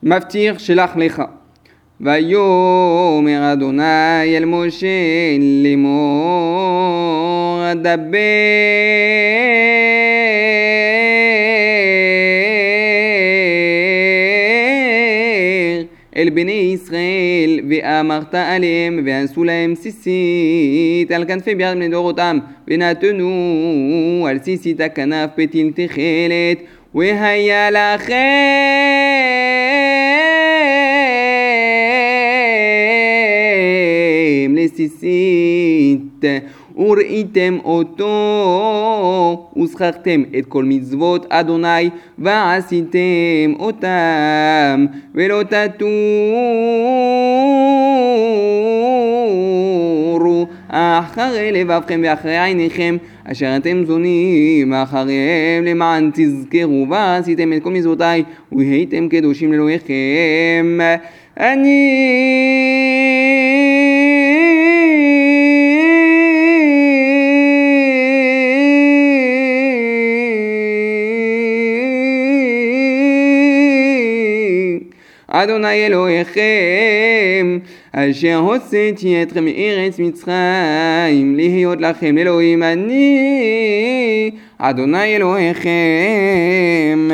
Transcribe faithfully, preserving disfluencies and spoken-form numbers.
מבטיח שלח לך. ויאמר אדוני אל משה לאמור דבר אל בני ישראל ואמרת עליהם ועשו להם סיסית על כנפי ביד בני דורותם ונתנו על סיסית הכנף פתיל תכלת והיה לכם לסיסית וראיתם אותו ושכחתם את כל מצוות אדוני ועשיתם אותם ולא תטורו אחרי לבבכם ואחרי עיניכם אשר אתם זונים אחריהם למען תזכרו ועשיתם את כל מצוותי והייתם קדושים לאלוהיכם אני אדוני אלוהיכם אשר הוצאתי אתכם מארץ מצרים להיות לכם לאלוהים אני אדוני אלוהיכם